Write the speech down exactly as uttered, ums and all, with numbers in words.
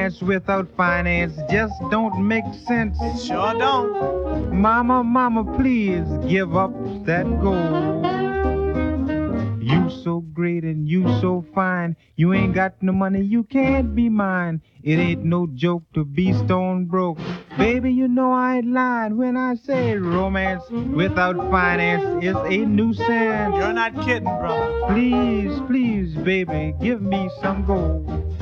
Romance without finance just don't make sense. It sure don't. Mama, mama, please give up that gold. You so great and you so fine. You ain't got no money, you can't be mine. It ain't no joke to be stone broke. Baby, you know I ain't lying when I say romance without finance is a nuisance. You're not kidding, brother. Please, please, baby, give me some gold.